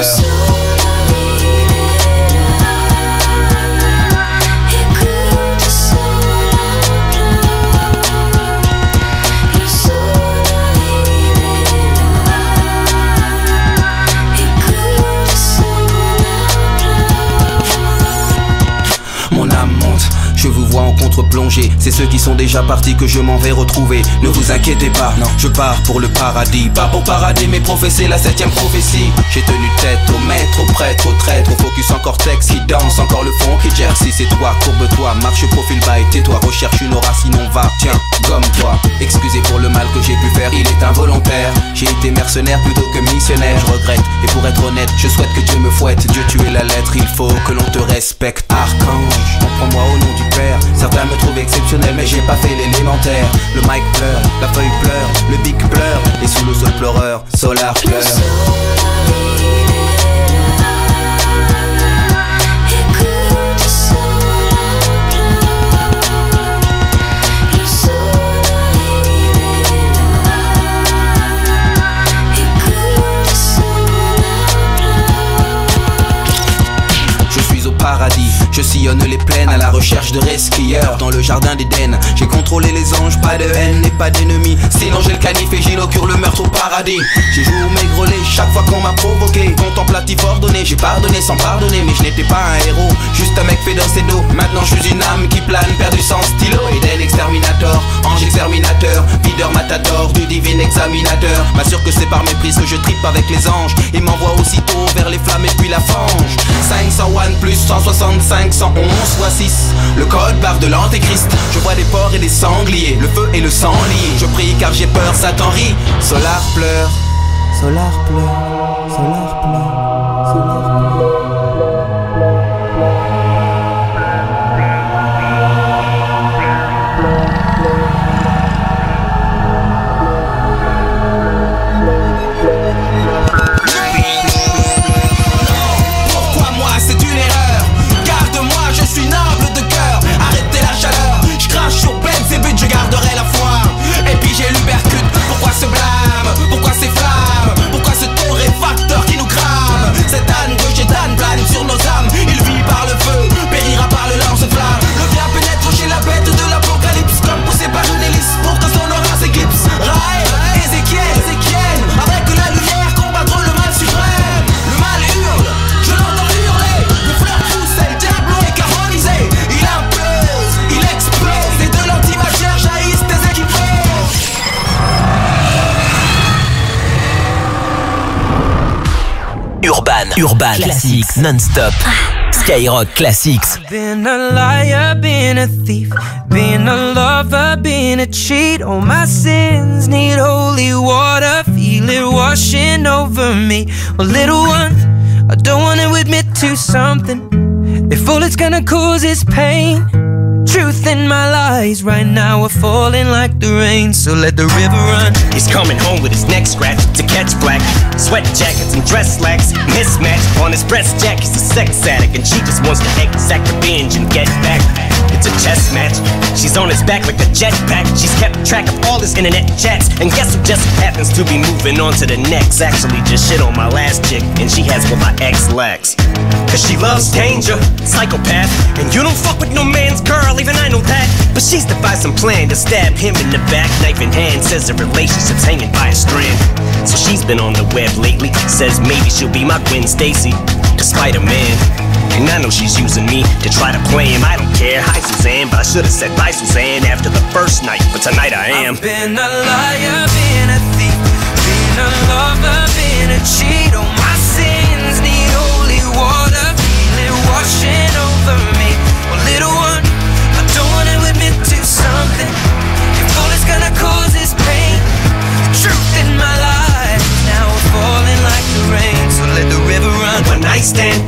Speaker 21: Mon âme monte, je vous vois en contre-plongée. C'est ceux qui sont déjà partis que je m'en vais retrouver. Ne vous inquiétez pas, non, je pars pour le paradis. Pas pour parader mais professer la septième prophétie. J'ai tenu tête au maître, au prêtre, au traître, au focus en cortex qui danse, encore le fond qui gère. Si c'est toi, courbe-toi, marche profil bas et tais-toi. Recherche une aura sinon va, tiens, gomme-toi. Excusez pour le mal que j'ai pu faire, il est involontaire. J'ai été mercenaire plutôt que missionnaire, je regrette. Et pour être honnête, je souhaite que Dieu me fouette. Dieu tu es la lettre, il faut que l'on te respecte. Archange, prends-moi au nom du Père. Certains me trouvent exceptionnel mais j'ai pas fait l'élémentaire. Le mic pleure, la feuille pleure, le big pleure. Et sous le sol pleureur, Solar pleure. Paradis, je sillonne les plaines à la recherche de resquilleurs. Dans le jardin d'Éden, j'ai contrôlé les anges, pas de haine et pas d'ennemis. Sinon j'ai le canif et j'inaugure le meurtre au paradis. J'ai joué au maigrelet chaque fois qu'on m'a provoqué. Contemplatif ordonné, j'ai pardonné sans pardonner. Mais je n'étais pas un héros, juste un mec fait dans ses dos. Maintenant je suis une âme qui plane, perdu sans stylo. Eden exterminator, ange exterminateur, videur matador du divin examinateur. M'assure que c'est par méprise que je tripe avec les anges. Et m'envoie aussitôt vers les flammes et puis la fange. cinq cent un plus cent soixante-cinq, cent onze fois six, le code barre de l'antéchrist. Je vois des porcs et des sangliers, le feu et le sang liés. Je prie car j'ai peur, Satan rit. Solar pleure, Solar pleure, Solar pleure, Solar pleure. Je garderai la foi. Et puis j'ai l'ubercute. Pourquoi ce blâme? Pourquoi ces flammes? Pourquoi ce torréfacteur qui nous crame? Cet âne gauche et d'âne plane sur nos âmes. Il vit par le feu, périra par le lance-flamme. Le bien pénètre chez la bête de l'apocalypse, comme poussé par une hélice pour que son aura s'éclipse. Raël, Ézéchiel, Ézéchiel, avec la lumière combattre le mal suprême. Le mal hurle, je l'entends hurler. Le fleur pousse, le diable est carbonisé. Il implose, il explose. Et de l'antimatière jaillissent tes équipés.
Speaker 2: Urban, Urban Classics, non-stop. Skyrock Classics.
Speaker 4: Been a liar, been a thief, been a lover, been a cheat. All my sins need holy water, feel it washing over me. Well, little one, I don't wanna admit to something. If all it's gonna cause is pain, truth in my lies right now are falling like the rain, so let the river run.
Speaker 22: He's coming home with his neck scratched to catch black. Sweat jackets and dress slacks, mismatch. On his breast jack, he's a sex addict, and she just wants to exact revenge and get back. It's a chess match. She's on his back like a jetpack. She's kept track of all his internet chats, and guess who just happens to be moving on to the next? Actually just shit on my last chick, and she has what my ex lacks. Cause she loves danger, psychopath, and you don't fuck with no man's girl, even I know that. But she's devised some plan to stab him in the back, knife in hand, says the relationship's hanging by a strand. So she's been on the web lately, says maybe she'll be my Gwen Stacy, despite a man. And I know she's using me to try to play him, I don't care. Hi Suzanne, but I should've said bye Suzanne after the first night, but tonight I am.
Speaker 4: I've been a liar, been a thief, been a lover, been a cheat. All my sins need holy water, feel it washing over me. Well, little one, I don't wanna admit to something. If all it's gonna cause is pain, the truth in my life now we're falling like the rain, so let the river run.
Speaker 22: One night stand, turn it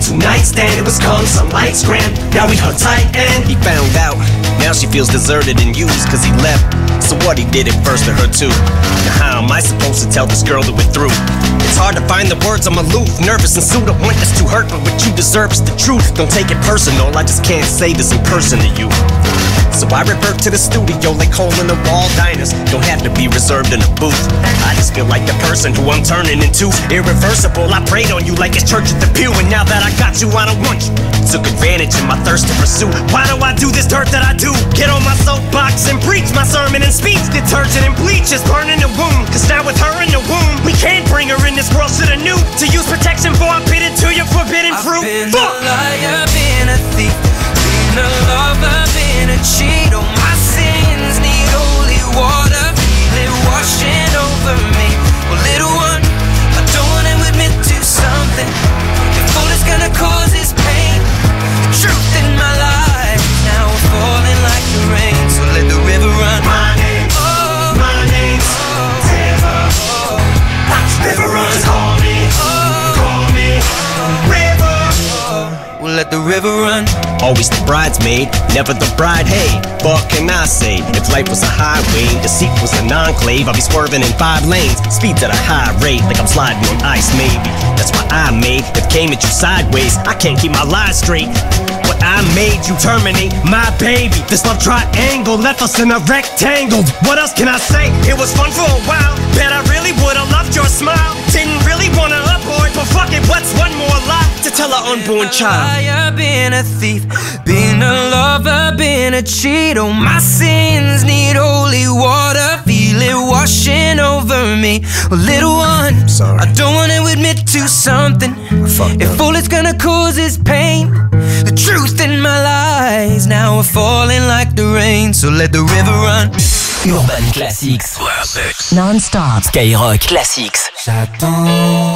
Speaker 22: two night stand. It was cause some lights grand. Now we hung tight and he found out. Now she feels deserted and used cause he left. So what, he did it first to her too. Now how am I supposed to tell this girl that we're through? It's hard to find the words, I'm aloof, nervous and sued up. Want this to hurt, but what you deserve is the truth. Don't take it personal, I just can't say this in person to you. So I revert to the studio like hole in the wall diners. Don't have to be reserved in a booth. I just feel like the person who I'm turning into. Irreversible, I prayed on you like it's church at the pew. And now that I got you, I don't want you. Took advantage of my thirst to pursue. Why do I do this dirt that I do? Get on my soapbox and preach my sermon and speech. Detergent and bleach is burning the wound. Cause now with her in the womb, we can't bring her in this world to the new. To use protection for I bid it to your forbidden fruit.
Speaker 4: I've been Fuck. a liar, been a thief, been a lover, been a cheat. Oh, my sins need holy water, feel it washing over me. Well, little one, I don't wanna admit to something. If all it's gonna cause is pain, the truth in my life now we're falling like the rain. So let the river run.
Speaker 22: My name, oh, my name's oh, River. Oh, river runs, call me, oh, call me, oh, River.
Speaker 4: Oh, well, let the river run.
Speaker 22: Always the bridesmaid, never the bride, hey. What can I say? If life was a highway, the seat was an enclave, I'll be swerving in five lanes. Speeds at a high rate, like I'm sliding on ice maybe. That's why I made, if came at you sideways, I can't keep my lies straight. What I made you terminate my baby. This love triangle left us in a rectangle. What else can I say? It was fun for a while. Bet I really would've loved your smile. Didn't really wanna abort, but fuck it, what's one more lie to tell an unborn child?
Speaker 4: I've been a thief, been a lover, been a cheat. Oh, my sins need holy water, feel it washing over me. Well, little one, Sorry. I don't wanna admit to something. If all it's gonna cause is pain, the truth in my lies now are falling like the rain. So let the river run.
Speaker 2: Urban Classics. Classics. Non-stop. Skyrock Classics.
Speaker 1: J'attends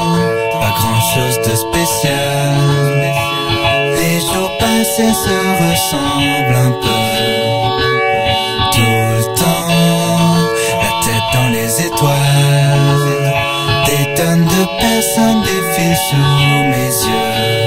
Speaker 1: pas grand chose de spécial. Les jours passés se ressemblent un peu. Tout le temps, la tête dans les étoiles. Des tonnes de personnes défilent sous mes yeux.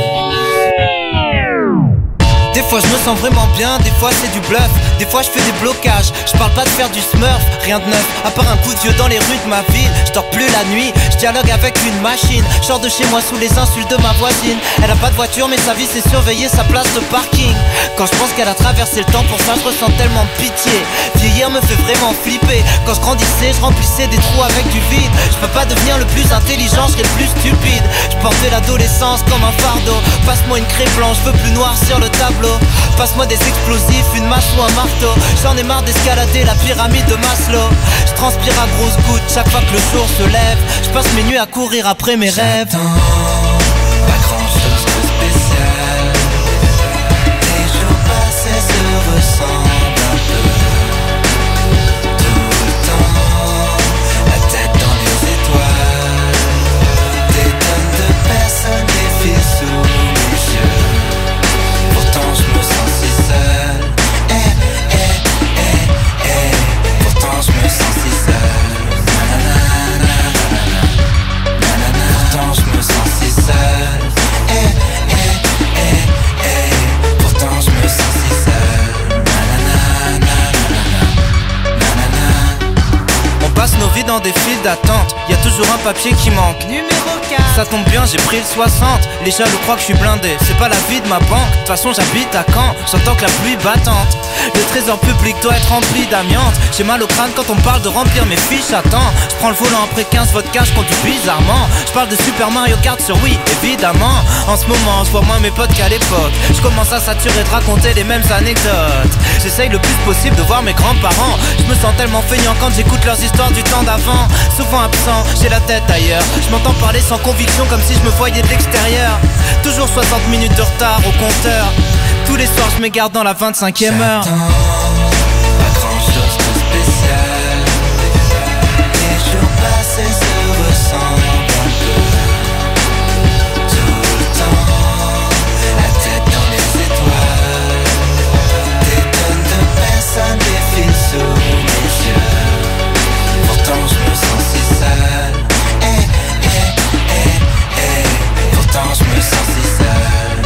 Speaker 1: Des fois je me sens vraiment bien, des fois c'est du bluff. Des fois je fais des blocages, je parle pas de faire du smurf. Rien de neuf, à part un coup de vieux dans les rues de ma ville. Je dors plus la nuit, je dialogue avec une machine. Je sors de chez moi sous les insultes de ma voisine. Elle a pas de voiture mais sa vie c'est surveiller sa place de parking. Quand je pense qu'elle a traversé le temps, pour ça je ressens tellement de pitié. Vieillir me fait vraiment flipper. Quand je grandissais, je remplissais des trous avec du vide. Je peux pas devenir le plus intelligent, je serais le plus stupide. Je portais l'adolescence comme un fardeau. Passe-moi une craie blanche, je veux plus noir sur le tableau. Passe-moi des explosifs, une masse ou un marteau. J'en ai marre d'escalader la pyramide de Maslow. Je transpire à grosses gouttes chaque fois que le jour se lève. Je passe mes nuits à courir après mes rêves. Pas grand chose de spécial. Les jours passés se ressemblent un peu. Tout le temps, la tête dans les étoiles. Des tonnes de personnes défilent sous mes yeux. Pourtant je me sens si seul. Eh, eh, eh, eh. Pourtant je me sens si seul. Nanana, nanana. Pourtant je me sens si seul. Eh, eh, eh, eh. Pourtant je me sens si seul. Nanana, nanana. On passe nos vies dans des files d'attente. Y'a toujours un papier qui manque. Numéro quatre. Ça tombe bien, j'ai pris le soixante. Les jaloux croient que je suis blindé. C'est pas la vie de ma banque. De toute façon j'habite à Caen. J'entends que la pluie battante. Le trésor public doit être rempli d'amiante. J'ai mal au crâne quand on me parle de remplir mes fiches. Attends, je prends le volant après quinze vodka, je conduis bizarrement. Je parle de Super Mario Kart sur Wii, évidemment. En ce moment, je vois moins mes potes qu'à l'époque. Je commence à saturer de raconter les mêmes anecdotes. J'essaye le plus possible de voir mes grands-parents. Je me sens tellement feignant quand j'écoute leurs histoires du temps d'avant. Souvent absent, j'ai la tête ailleurs. Je m'entends parler sans conviction comme si je me voyais de l'extérieur. Toujours soixante minutes de retard au compteur. Tous les soirs je m'égare dans la vingt-cinquième heure. Pas grand chose de spécial. Les jours passés se ressemblent un peu. Tout le temps, la tête dans les étoiles. Des tonnes de personnes défilent sous mes yeux. Pourtant je me sens si seul. Eh, eh, eh, eh. Pourtant je me sens si seul.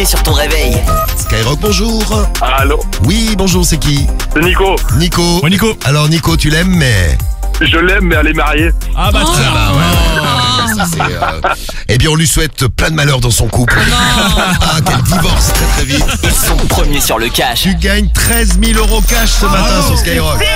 Speaker 2: premier sur ton réveil.
Speaker 5: Skyrock, bonjour.
Speaker 7: Allô.
Speaker 5: Oui, bonjour, c'est qui?
Speaker 7: C'est Nico.
Speaker 5: Nico.
Speaker 7: Ouais, Nico.
Speaker 5: Alors Nico, tu l'aimes, mais...
Speaker 7: Je l'aime, mais elle est mariée.
Speaker 5: Ah bah tiens. Ah bah ouais. Ça, c'est, euh... Eh bien, on lui souhaite plein de malheur dans son couple. Ah, qu'elle divorce très très vite.
Speaker 2: Ils sont premiers sur le cash.
Speaker 5: Tu gagnes treize mille euros cash ce matin sur Skyrock.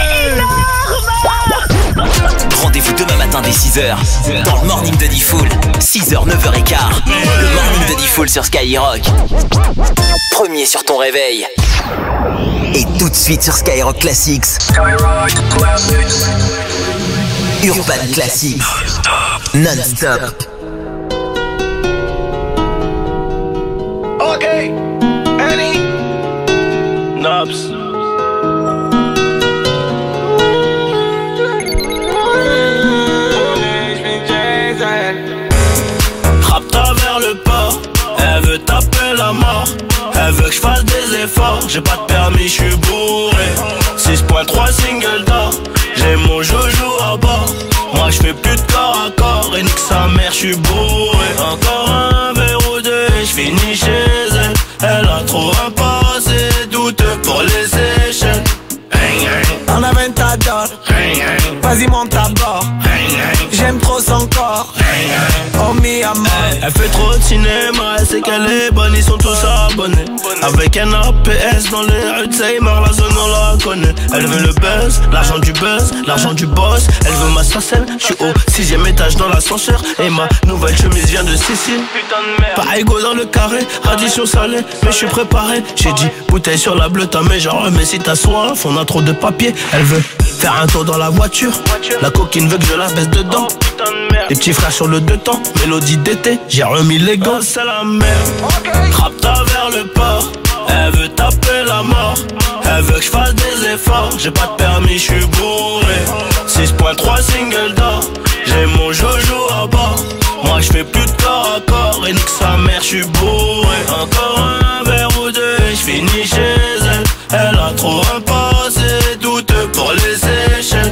Speaker 2: Rendez-vous demain matin dès six heures dans le morning de D-Fool. six heures, neuf heures quinze. Le morning de D-Fool sur Skyrock. Premier sur ton réveil. Et tout de suite sur Skyrock Classics. Urban Classics. Non-stop.
Speaker 23: Ok, Annie,
Speaker 10: Nobs. Rapta vers le port, elle veut taper la mort. Elle veut que je fasse des efforts, j'ai pas de permis, je suis bourré. six point trois single d'or, j'ai mon joujou à bord. Moi je fais plus de corps à corps, et nique sa mère, je suis bourré. Encore un verre ou deux, et je finis chez elle. Elle a trop un passé douteux pour les échelles.
Speaker 23: On a vingt à dollars, vas-y monte à bord. J'aime trop son corps, oh mi amor.
Speaker 10: Elle fait trop de cinéma, elle sait qu'elle est bonne, ils sont tous abonnés. Avec un A P S dans les rues de Seymour, la zone on la connaît. Elle veut le buzz, l'argent du buzz, l'argent du boss. Elle veut ma sarcelle, je suis au sixième étage dans l'ascenseur. Et ma nouvelle chemise vient de Sicile. Pas égaux dans le carré, addition salée, mais je suis préparé. J'ai dit bouteille sur la bleue, t'as mais genre mais si t'as soif, on a trop de papier. Elle veut faire un tour dans la voiture, la coquine veut que je la baisse dedans. Les petits frères sur le deux temps, mélodie d'été, j'ai remis les gants. C'est la merde, Rapta vers le port, elle veut taper la mort. Elle veut que je fasse des efforts, j'ai pas de permis, je suis bourré. six point trois single d'or, j'ai mon joujou à bord. Moi je fais plus de corps à corps, et nique sa mère, je suis bourré. Encore un verre ou deux, et je finis chez elle. Elle a trop un passé douteux pour les échelles.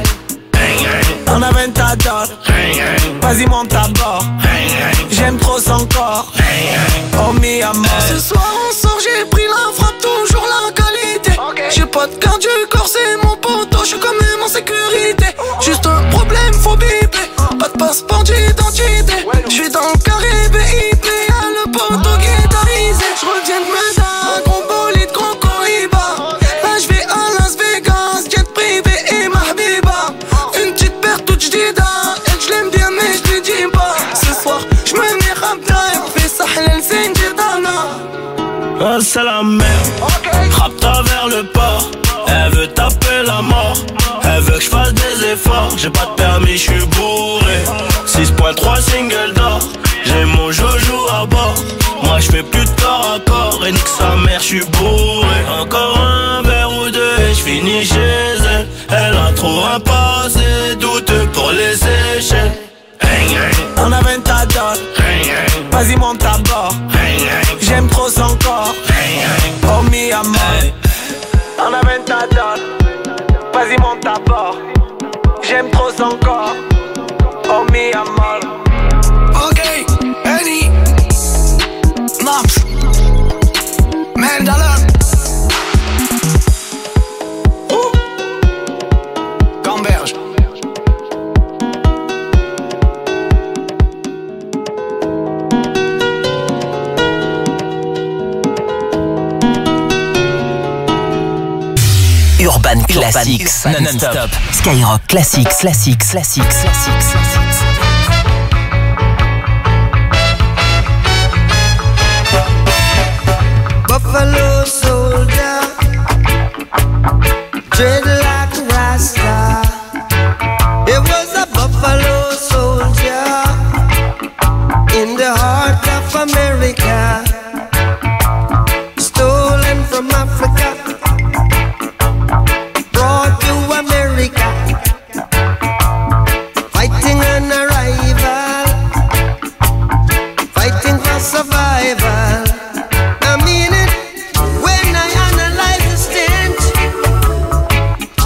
Speaker 23: On a vingt à dollars, vas-y monte à bord. J'aime trop son corps, oh mi amor. Ce soir on sort, j'ai pris la frappe, toujours la qualité. J'ai pas de garde du corps, c'est mon poteau, je suis quand même en sécurité. Juste un problème, faut biper, pas de passeport d'identité. J'suis dans le carré, B I P, y'a le poteau guitarisé. J'reviens de Meda, gros bolide, gros Cohiba. Là j'vais à Las Vegas, jet privé et ma habiba. Une petite paire toute j'dida, elle j'l'aime bien mais j'lui dis pas. Ce soir j'me mets Rapta et fais Sahlel Sinjidana.
Speaker 10: Ah c'est la merde, Rapta vers le port, elle veut taper la mort. Elle veut que je fasse des efforts, j'ai pas de permis, je suis bourré. six point trois single d'or, j'ai mon joujou à bord. Moi je fais plus de corps à corps, et nique sa mère, je suis bourré. Encore un verre ou deux, et je finis chez elle. Elle a trop un passé douteux pour les échelles.
Speaker 23: On a vingt à dollars, vas-y monte à bord. J'aime trop son corps, oh mi amor. On a vingt à dollars, vas-y monte à bord. J'aime trop son corps, oh mi amor. Ok, Annie, Nobs, Mandala. Gamberge.
Speaker 2: Urban Classics, non-stop. Skyrock Classics, Classics, Classics, Classics, Classics.
Speaker 24: Buffalo soldier, dreadlock rasta. It was a buffalo soldier in the heart of America, stolen from Africa, brought to America, fighting an arrival, fighting for survival. I mean it when I analyze the stench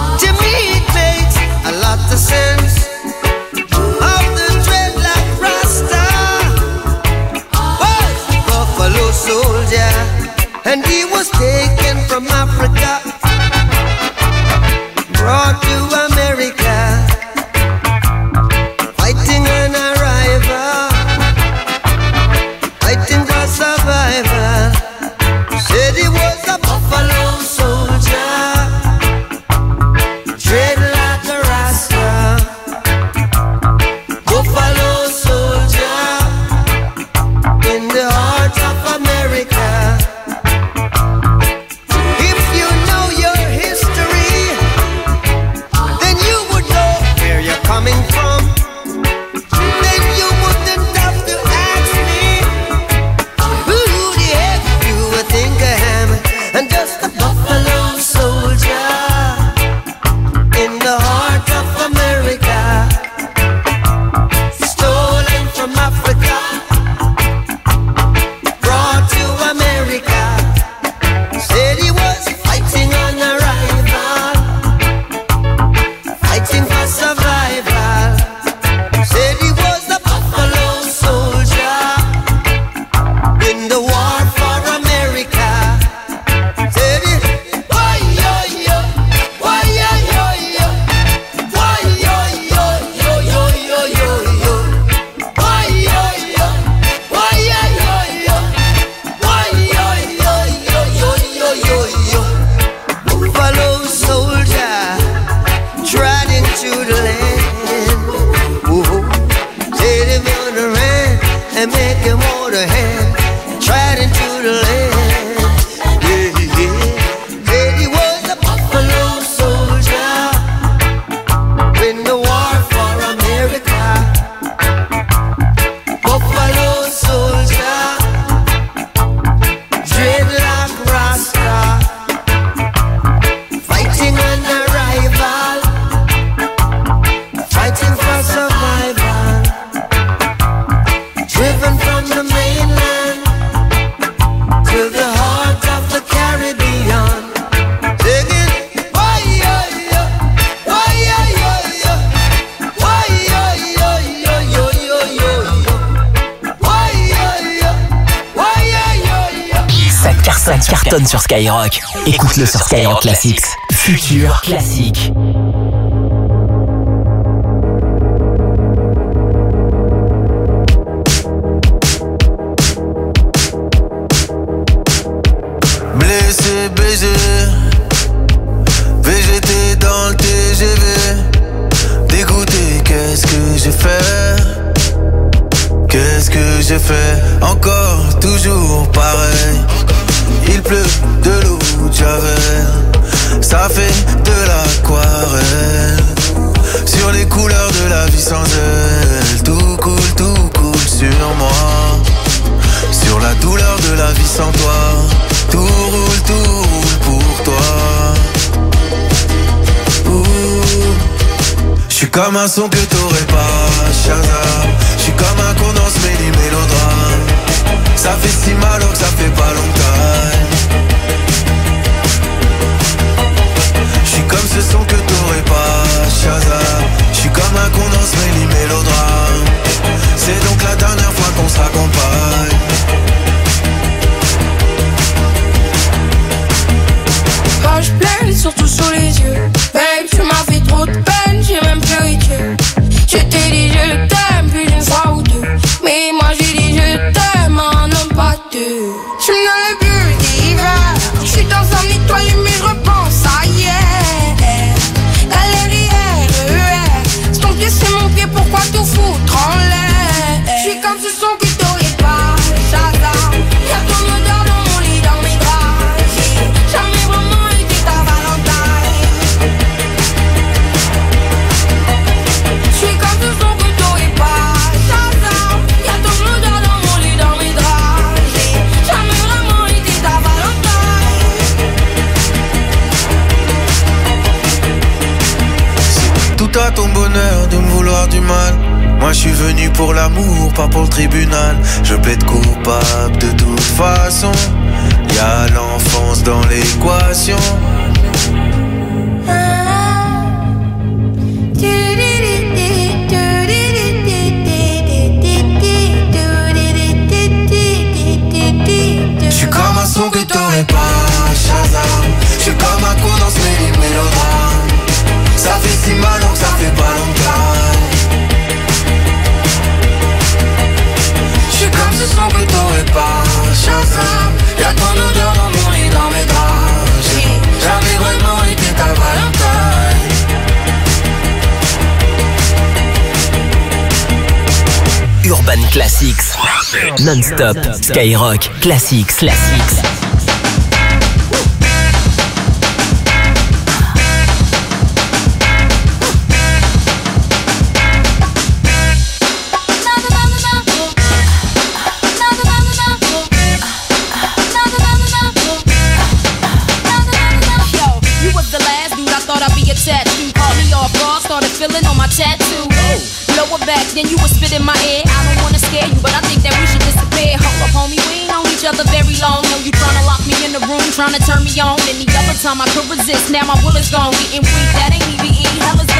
Speaker 2: cartonne sur Skyrock. Écoute-le sur Skyrock Classics. Futur classique.
Speaker 9: Blessé, baisé, V G T dans le T G V. Dégoûté, qu'est-ce que j'ai fait? Qu'est-ce que j'ai fait? Encore, toujours pareil. Il pleut de l'eau de Javel. Ça fait de l'aquarelle. Sur les couleurs de la vie sans elle. Tout coule, tout coule sur moi. Sur la douleur de la vie sans toi. Tout roule, tout roule pour toi. J'suis comme un son que t'aurais pas, Shazam. J'suis comme un condense mêlé mélodrame. Ça fait si mal que ça fait pas longtemps. J'suis comme ce son que t'aurais pas, Shazam. J'suis comme un condense mêlé mélodrame. C'est donc la dernière fois qu'on s'accompagne.
Speaker 11: Page pleine, surtout sous les yeux. Babe, tu m'as fait trop de peine, j'ai même périté. Je t'ai dit je t'aime plus d'une fois ou deux. Mais moi j'ai dit je t'aime, un homme pas deux. Je me donne le but d'hiver. Je suis dans un étoile mais je repense à hier. Galerie R E R. C'est ton pied, c'est mon pied, pourquoi tout foutre en l'air? Je suis comme ce son que t'aurais pas, Shazam. Y'a ton odeur dans mon lit, dans mes draps. J'ai jamais vraiment été ta Valentine. Je suis comme ce son que t'aurais pas, Shazam. Y'a ton odeur dans mon lit, dans mes draps. J'ai jamais vraiment été ta Valentine.
Speaker 9: C'est tout à ton bonheur de me vouloir du mal. Moi je suis venu pour l'amour, pas pour le tribunal. Je plaide coupable de toute façon. Y'a l'enfance dans l'équation. J'suis comme un son que t'aurais pas, Shazam. J'suis comme un coup dans ce mélodrame. Ça fait si mal que ça fait pas longtemps. J'suis comme ce son que t'aurais pas, Shazam. Y'a ton odeur dans mon lit, dans mes draps. J'ai jamais vraiment été ta Valentine.
Speaker 2: Urban Classics. Non-stop. Skyrock Classics. Classics.
Speaker 12: Feeling on my tattoo. Lower back, then you would spit in my ear. I don't wanna scare you, but I think that we should disappear. Hold up, homie, we ain't known each other very long. Know you tryna lock me in the room, tryna turn me on. And the other time I could resist, now my will is gone. Getting weak, that ain't even E. Hell is